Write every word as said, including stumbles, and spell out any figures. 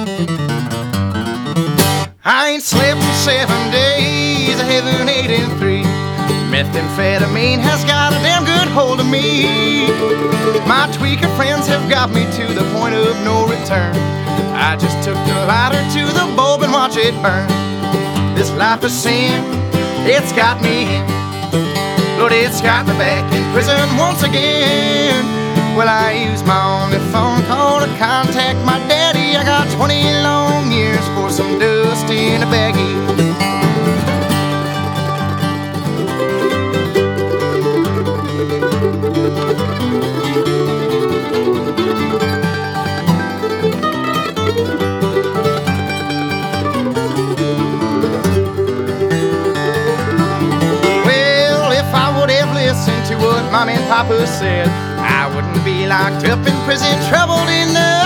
I ain't slept in seven days, I haven't eaten three. Methamphetamine has got a damn good hold of me. My tweaker friends have got me to the point of no return. I just took the lighter to the bulb and watch it burn. This life of sin, it's got me in. Lord, it's got me back in prison once again. Well, I use my only phone call to contact my daddy. I got twenty long years for some dust in a baggie. Well, if I would have listened to what Mom and Papa said, I wouldn't be locked up in prison, troubled in the